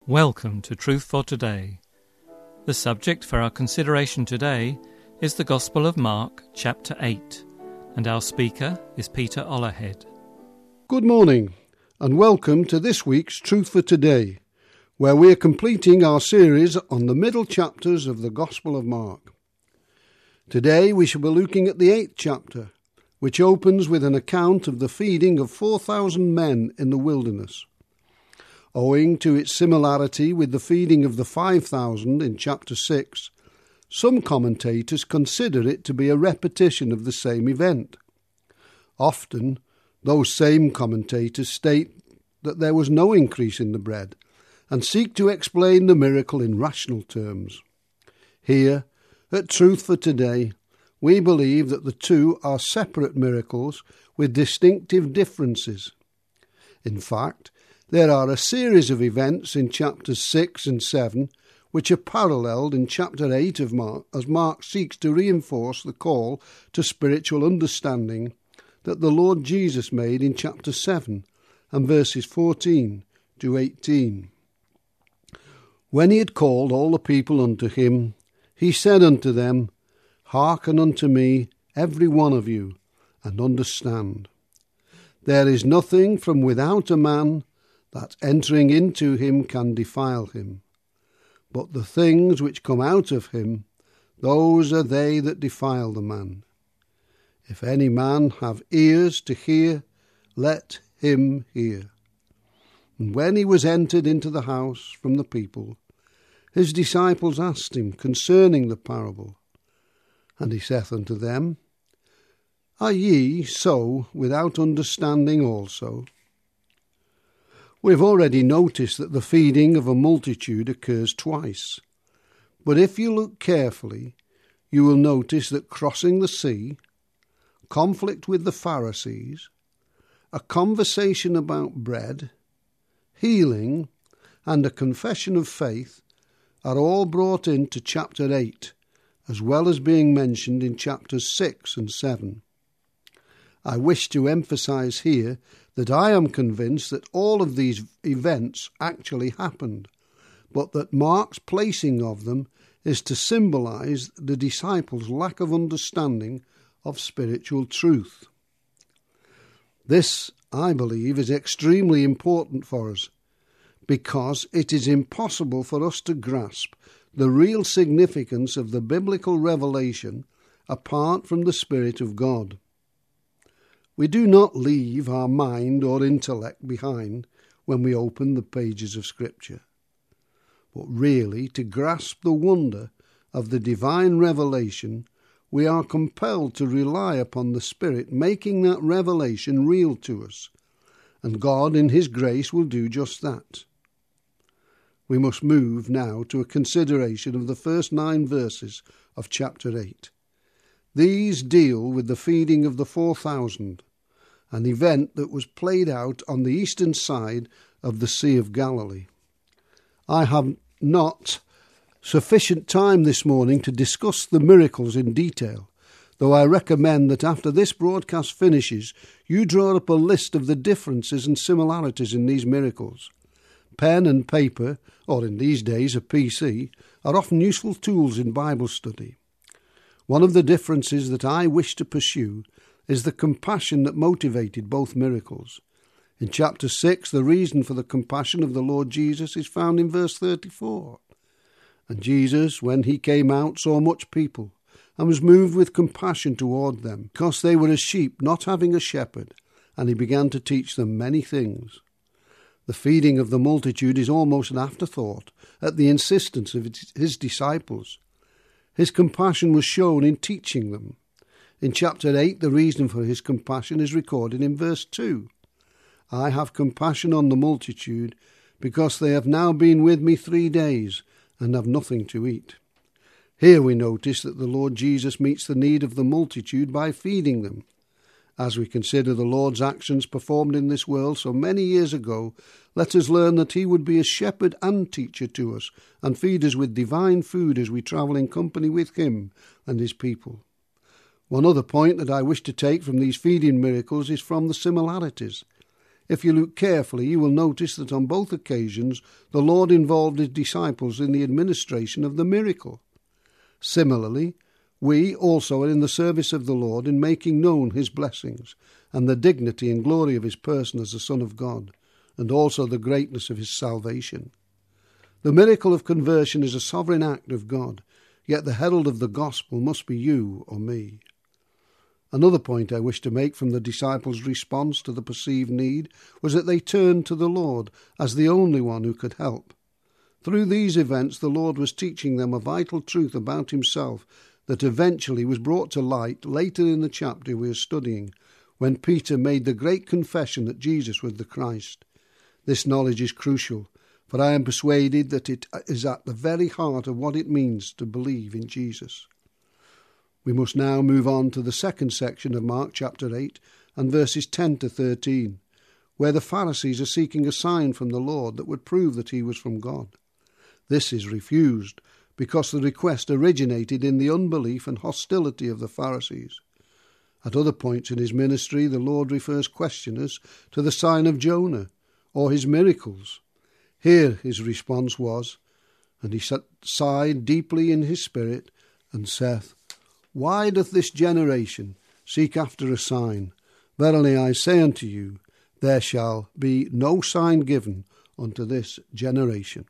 Welcome to Truth for Today. The subject for our consideration today is the Gospel of Mark, chapter 8, and our speaker is Peter Ollerhead. Good morning, and welcome to this week's Truth for Today, where we are completing our series on the middle chapters of the Gospel of Mark. Today we shall be looking at the 8th chapter, which opens with an account of the feeding of 4,000 men in the wilderness. Owing to its similarity with the feeding of the 5,000 in chapter 6, some commentators consider it to be a repetition of the same event. Often, those same commentators state that there was no increase in the bread, and seek to explain the miracle in rational terms. Here, at Truth for Today, we believe that the two are separate miracles with distinctive differences. In fact, there are a series of events in chapters 6 and 7 which are paralleled in chapter 8 of Mark, as Mark seeks to reinforce the call to spiritual understanding that the Lord Jesus made in chapter 7 and verses 14 to 18. When he had called all the people unto him, he said unto them, Hearken unto me, every one of you, and understand. There is nothing from without a man that entering into him can defile him. But the things which come out of him, those are they that defile the man. If any man have ears to hear, let him hear. And when he was entered into the house from the people, his disciples asked him concerning the parable. And he saith unto them, Are ye so without understanding also? We have already noticed that the feeding of a multitude occurs twice. But if you look carefully, you will notice that crossing the sea, conflict with the Pharisees, a conversation about bread, healing, and a confession of faith are all brought into chapter 8, as well as being mentioned in chapters 6 and 7. I wish to emphasize here that I am convinced that all of these events actually happened, but that Mark's placing of them is to symbolize the disciples' lack of understanding of spiritual truth. This, I believe, is extremely important for us, because it is impossible for us to grasp the real significance of the biblical revelation apart from the Spirit of God. We do not leave our mind or intellect behind when we open the pages of Scripture, but really to grasp the wonder of the divine revelation, we are compelled to rely upon the Spirit making that revelation real to us, and God in His grace will do just that. We must move now to a consideration of the first 9 verses of chapter 8. These deal with the feeding of the 4,000, an event that was played out on the eastern side of the Sea of Galilee. I have not sufficient time this morning to discuss the miracles in detail, though I recommend that after this broadcast finishes, you draw up a list of the differences and similarities in these miracles. Pen and paper, or in these days a PC, are often useful tools in Bible study. One of the differences that I wish to pursue is the compassion that motivated both miracles. In chapter 6, the reason for the compassion of the Lord Jesus is found in verse 34. And Jesus, when he came out, saw much people, and was moved with compassion toward them, because they were as sheep not having a shepherd, and he began to teach them many things. The feeding of the multitude is almost an afterthought at the insistence of his disciples. His compassion was shown in teaching them. In chapter 8, the reason for his compassion is recorded in verse 2. I have compassion on the multitude, because they have now been with me 3 days, and have nothing to eat. Here we notice that the Lord Jesus meets the need of the multitude by feeding them. As we consider the Lord's actions performed in this world so many years ago, let us learn that he would be a shepherd and teacher to us, and feed us with divine food as we travel in company with him and his people. One other point that I wish to take from these feeding miracles is from the similarities. If you look carefully, you will notice that on both occasions the Lord involved his disciples in the administration of the miracle. Similarly, we also are in the service of the Lord in making known his blessings and the dignity and glory of his person as the Son of God, and also the greatness of his salvation. The miracle of conversion is a sovereign act of God, yet the herald of the gospel must be you or me. Another point I wish to make from the disciples' response to the perceived need was that they turned to the Lord as the only one who could help. Through these events, the Lord was teaching them a vital truth about himself that eventually was brought to light later in the chapter we are studying, when Peter made the great confession that Jesus was the Christ. This knowledge is crucial, for I am persuaded that it is at the very heart of what it means to believe in Jesus. We must now move on to the second section of Mark chapter 8 and verses 10 to 13, where the Pharisees are seeking a sign from the Lord that would prove that he was from God. This is refused because the request originated in the unbelief and hostility of the Pharisees. At other points in his ministry, the Lord refers questioners to the sign of Jonah or his miracles. Here his response was, "And he sighed deeply in his spirit, and saith, Why doth this generation seek after a sign? Verily I say unto you, there shall be no sign given unto this generation."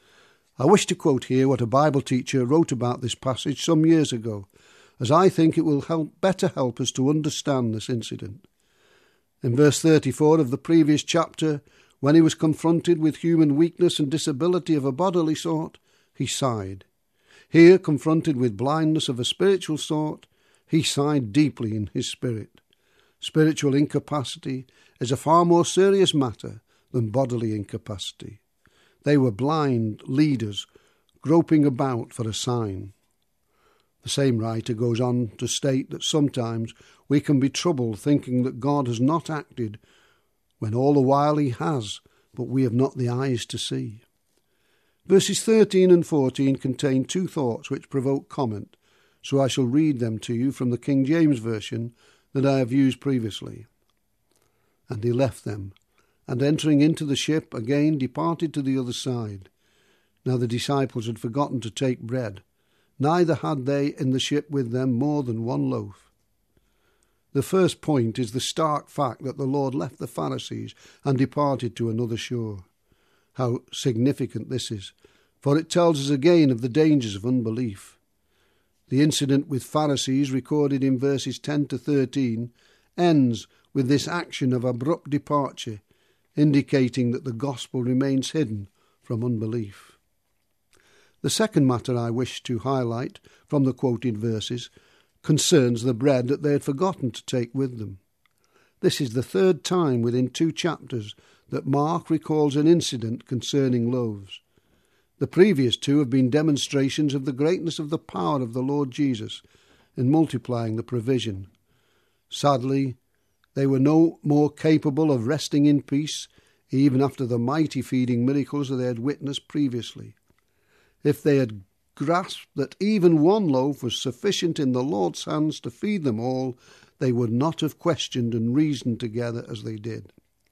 I wish to quote here what a Bible teacher wrote about this passage some years ago, as I think it will better help us to understand this incident. In verse 34 of the previous chapter, when he was confronted with human weakness and disability of a bodily sort, he sighed. Here, confronted with blindness of a spiritual sort, he sighed deeply in his spirit. Spiritual incapacity is a far more serious matter than bodily incapacity. They were blind leaders groping about for a sign. The same writer goes on to state that sometimes we can be troubled thinking that God has not acted when all the while he has, but we have not the eyes to see. Verses 13 and 14 contain two thoughts which provoke comment, so I shall read them to you from the King James Version that I have used previously. And he left them, and entering into the ship again departed to the other side. Now the disciples had forgotten to take bread, neither had they in the ship with them more than one loaf. The first point is the stark fact that the Lord left the Pharisees and departed to another shore. How significant this is, for it tells us again of the dangers of unbelief. The incident with Pharisees recorded in verses 10 to 13 ends with this action of abrupt departure, indicating that the gospel remains hidden from unbelief. The second matter I wish to highlight from the quoted verses concerns the bread that they had forgotten to take with them. This is the third time within 2 chapters that Mark recalls an incident concerning loaves. The previous 2 have been demonstrations of the greatness of the power of the Lord Jesus in multiplying the provision. Sadly, they were no more capable of resting in peace, even after the mighty feeding miracles that they had witnessed previously. If they had grasped that even one loaf was sufficient in the Lord's hands to feed them all, they would not have questioned and reasoned together as they did.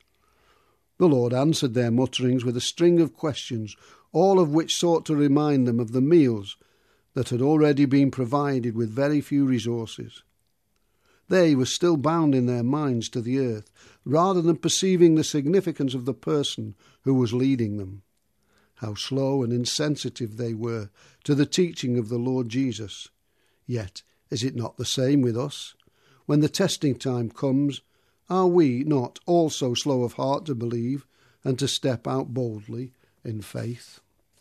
The Lord answered their mutterings with a string of questions, all of which sought to remind them of the meals that had already been provided with very few resources. They were still bound in their minds to the earth, rather than perceiving the significance of the person who was leading them. How slow and insensitive they were to the teaching of the Lord Jesus. Yet, is it not the same with us? When the testing time comes, are we not also slow of heart to believe and to step out boldly in faith?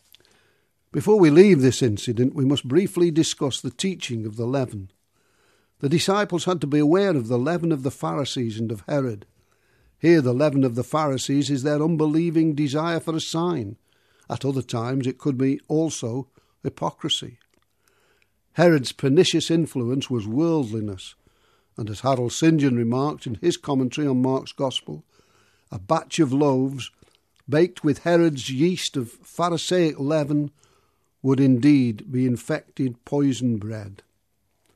Before we leave this incident, we must briefly discuss the teaching of the leaven. The disciples had to be aware of the leaven of the Pharisees and of Herod. Here the leaven of the Pharisees is their unbelieving desire for a sign. At other times it could be also hypocrisy. Herod's pernicious influence was worldliness, and as Harold St. John remarked in his commentary on Mark's Gospel, a batch of loaves baked with Herod's yeast of Pharisaic leaven would indeed be infected poison bread.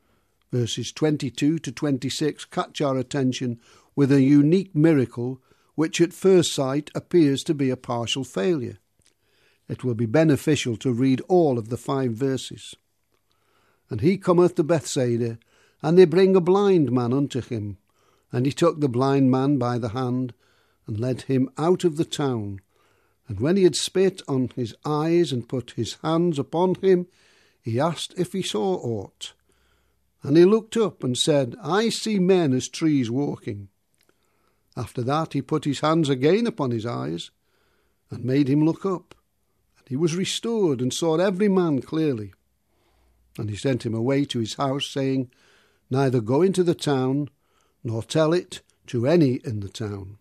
Verses 22 to 26 catch our attention with a unique miracle which at first sight appears to be a partial failure. It will be beneficial to read all of the 5 verses. And he cometh to Bethsaida, and they bring a blind man unto him. And he took the blind man by the hand, and led him out of the town. And when he had spit on his eyes, and put his hands upon him, he asked if he saw aught. And he looked up, and said, I see men as trees walking. After that he put his hands again upon his eyes, and made him look up. And he was restored, and saw every man clearly. And he sent him away to his house, saying, Neither go into the town, nor tell it to any in the town.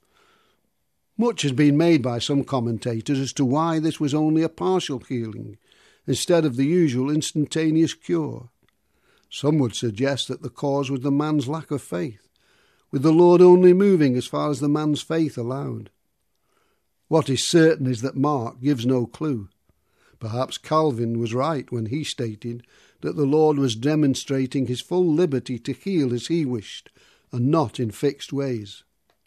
Much has been made by some commentators as to why this was only a partial healing, instead of the usual instantaneous cure. Some would suggest that the cause was the man's lack of faith, with the Lord only moving as far as the man's faith allowed. What is certain is that Mark gives no clue. Perhaps Calvin was right when he stated that the Lord was demonstrating his full liberty to heal as he wished, and not in fixed ways.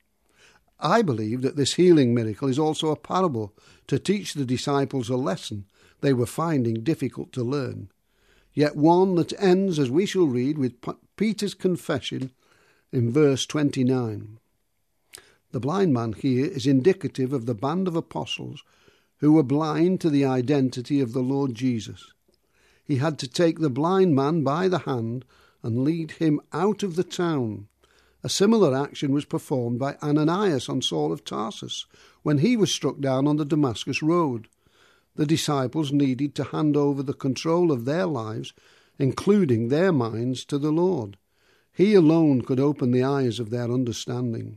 I believe that this healing miracle is also a parable to teach the disciples a lesson they were finding difficult to learn, yet one that ends, as we shall read, with Peter's confession in verse 29. The blind man here is indicative of the band of apostles who were blind to the identity of the Lord Jesus. He had to take the blind man by the hand and lead him out of the town. A similar action was performed by Ananias on Saul of Tarsus when he was struck down on the Damascus road. The disciples needed to hand over the control of their lives, including their minds, to the Lord. He alone could open the eyes of their understanding.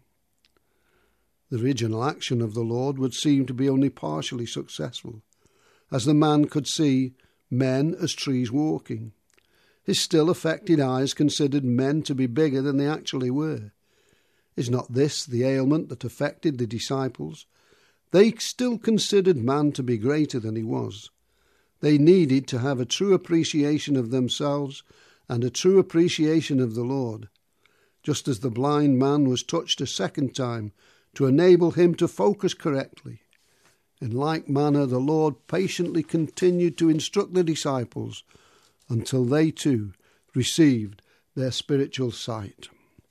The original action of the Lord would seem to be only partially successful, as the man could see men as trees walking. His still affected eyes considered men to be bigger than they actually were. Is not this the ailment that affected the disciples? They still considered man to be greater than he was. They needed to have a true appreciation of themselves and a true appreciation of the Lord, just as the blind man was touched a second time to enable him to focus correctly. In like manner, the Lord patiently continued to instruct the disciples until they too received their spiritual sight.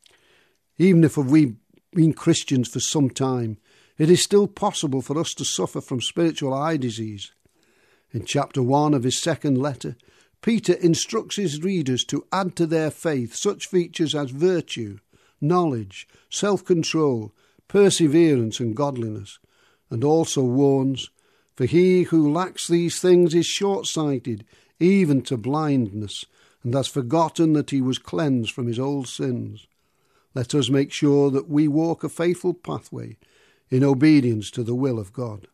Even if we've been Christians for some time, it is still possible for us to suffer from spiritual eye disease. In chapter 1 of his second letter, Peter instructs his readers to add to their faith such features as virtue, knowledge, self-control, perseverance and godliness, and also warns, For he who lacks these things is short-sighted, even to blindness, and has forgotten that he was cleansed from his old sins. Let us make sure that we walk a faithful pathway in obedience to the will of God.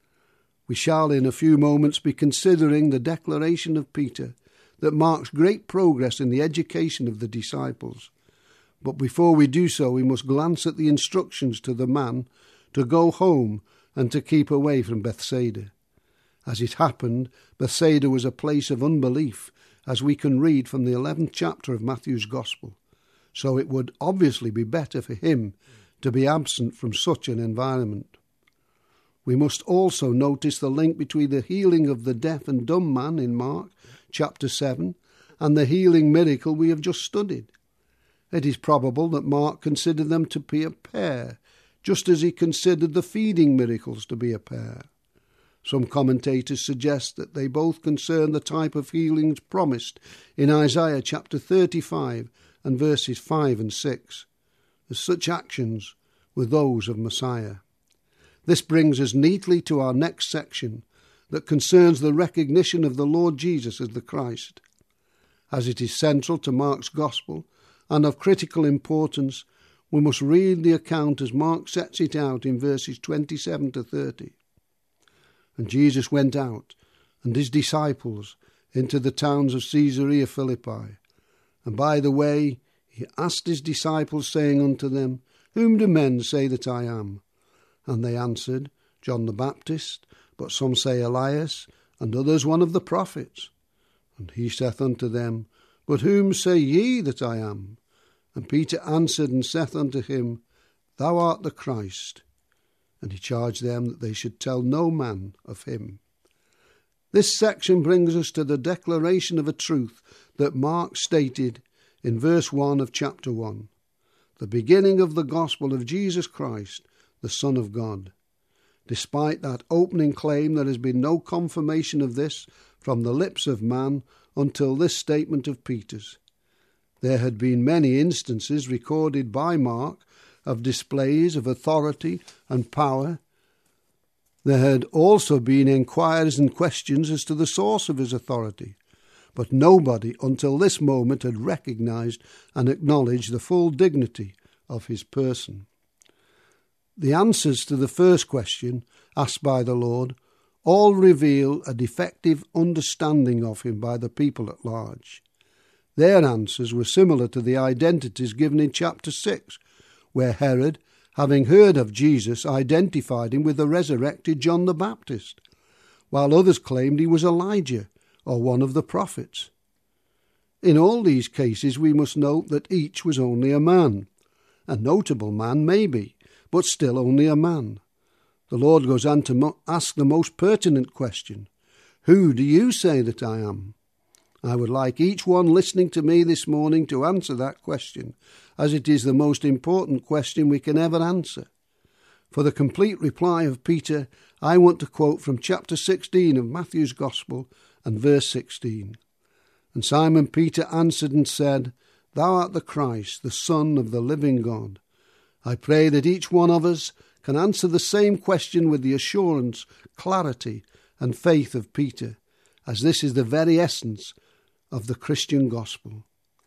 We shall in a few moments be considering the declaration of Peter that marks great progress in the education of the disciples. But before we do so, we must glance at the instructions to the man to go home and to keep away from Bethsaida. As it happened, Bethsaida was a place of unbelief, as we can read from the 11th chapter of Matthew's Gospel. So it would obviously be better for him to be absent from such an environment. We must also notice the link between the healing of the deaf and dumb man in Mark chapter 7 and the healing miracle we have just studied. It is probable that Mark considered them to be a pair, just as he considered the feeding miracles to be a pair. Some commentators suggest that they both concern the type of healings promised in Isaiah chapter 35 and verses 5 and 6, as such actions were those of Messiah. This brings us neatly to our next section that concerns the recognition of the Lord Jesus as the Christ. As it is central to Mark's Gospel and of critical importance, we must read the account as Mark sets it out in verses 27 to 30. And Jesus went out, and his disciples, into the towns of Caesarea Philippi. And by the way, he asked his disciples, saying unto them, Whom do men say that I am? And they answered, John the Baptist, but some say Elias, and others one of the prophets. And he saith unto them, But whom say ye that I am? And Peter answered and saith unto him, Thou art the Christ. And he charged them that they should tell no man of him. This section brings us to the declaration of a truth that Mark stated in verse 1 of chapter 1, the beginning of the gospel of Jesus Christ, the Son of God. Despite that opening claim, there has been no confirmation of this from the lips of man until this statement of Peter's. There had been many instances recorded by Mark of displays of authority and power. There had also been inquiries and questions as to the source of his authority, but nobody until this moment had recognized and acknowledged the full dignity of his person. The answers to the first question asked by the Lord all reveal a defective understanding of him by the people at large. Their answers were similar to the identities given in chapter 6, where Herod, having heard of Jesus, identified him with the resurrected John the Baptist, while others claimed he was Elijah or one of the prophets. In all these cases we must note that each was only a man, a notable man maybe, but still only a man. The Lord goes on to ask the most pertinent question, "Who do you say that I am?" I would like each one listening to me this morning to answer that question, as it is the most important question we can ever answer. For the complete reply of Peter, I want to quote from chapter 16 of Matthew's Gospel and verse 16. And Simon Peter answered and said, Thou art the Christ, the Son of the living God. I pray that each one of us can answer the same question with the assurance, clarity, and faith of Peter, as this is the very essence of the Christian gospel.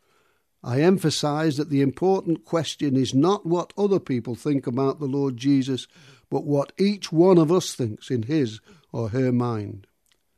I emphasize that the important question is not what other people think about the Lord Jesus, but what each one of us thinks in his or her mind.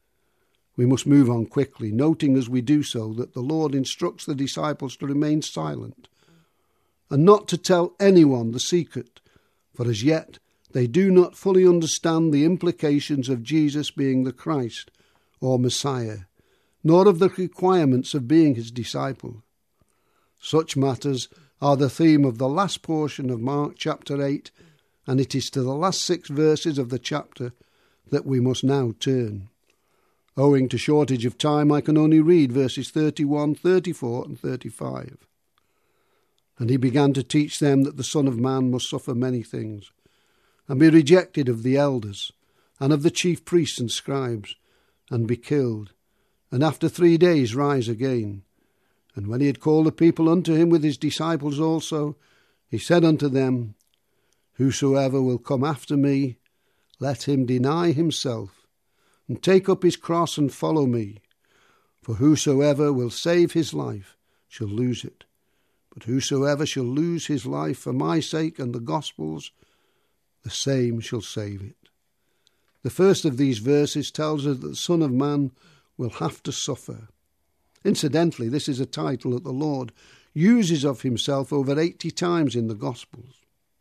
We must move on quickly, noting as we do so that the Lord instructs the disciples to remain silent and not to tell anyone the secret, for as yet they do not fully understand the implications of Jesus being the Christ or Messiah, nor of the requirements of being his disciple. Such matters are the theme of the last portion of Mark chapter 8, and it is to the last 6 verses of the chapter that we must now turn. Owing to shortage of time, I can only read verses 31, 34 and 35. And he began to teach them that the Son of Man must suffer many things, and be rejected of the elders, and of the chief priests and scribes, and be killed, and after 3 days rise again. And when he had called the people unto him with his disciples also, he said unto them, Whosoever will come after me, let him deny himself, and take up his cross and follow me. For whosoever will save his life shall lose it. But whosoever shall lose his life for my sake and the gospel's, the same shall save it. The first of these verses tells us that the Son of Man will have to suffer. Incidentally, this is a title that the Lord uses of himself over 80 times in the Gospels.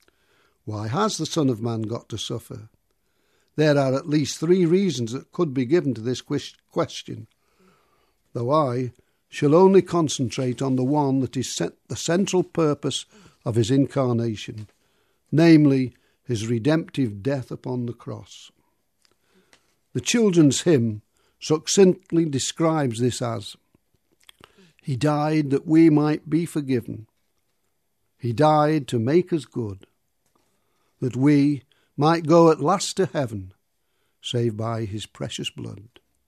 Why has the Son of Man got to suffer? There are at least 3 reasons that could be given to this question, though I shall only concentrate on the one that is the central purpose of his incarnation, namely his redemptive death upon the cross. The children's hymn succinctly describes this as, He died that we might be forgiven. He died to make us good, that we might go at last to heaven, saved by his precious blood.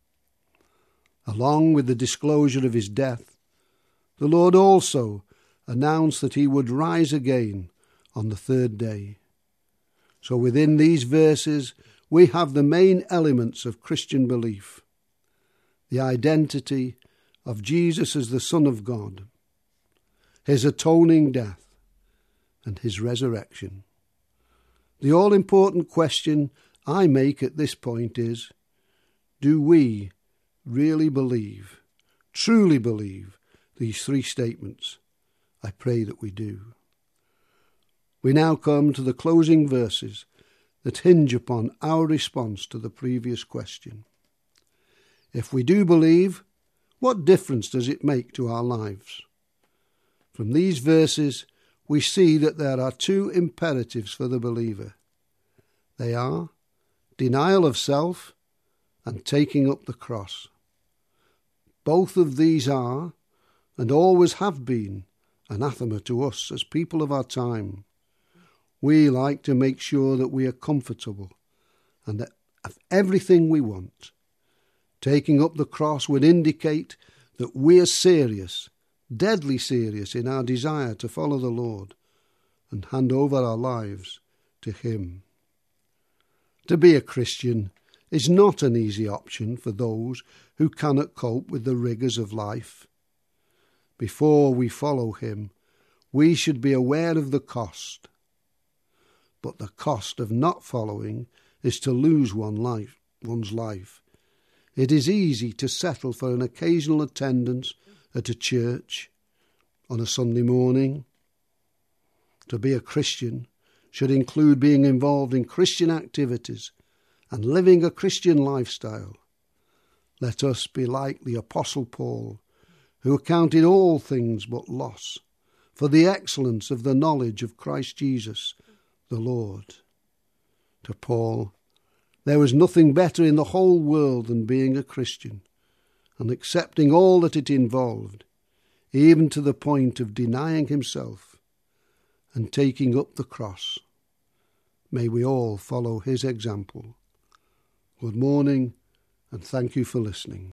Along with the disclosure of his death, the Lord also announced that he would rise again on the 3rd day. So within these verses, we have the main elements of Christian belief: the identity of Jesus as the Son of God, his atoning death, and his resurrection. The all-important question I make at this point is, do we really believe, truly believe, these 3 statements? I pray that we do. We now come to the closing verses that hinge upon our response to the previous question. If we do believe, what difference does it make to our lives? From these verses, we see that there are two imperatives for the believer. They are denial of self and taking up the cross. Both of these are, and always have been, anathema to us as people of our time. We like to make sure that we are comfortable and that have everything we want. Taking up the cross would indicate that we are serious, deadly serious in our desire to follow the Lord and hand over our lives to Him. To be a Christian is not an easy option for those who cannot cope with the rigours of life. Before we follow Him, we should be aware of the cost. But the cost of not following is to lose one's life. It is easy to settle for an occasional attendance at a church on a Sunday morning. To be a Christian should include being involved in Christian activities and living a Christian lifestyle. Let us be like the Apostle Paul, who accounted all things but loss for the excellence of the knowledge of Christ Jesus, the Lord. To Paul, there was nothing better in the whole world than being a Christian and accepting all that it involved, even to the point of denying himself and taking up the cross. May we all follow his example. Good morning, and thank you for listening.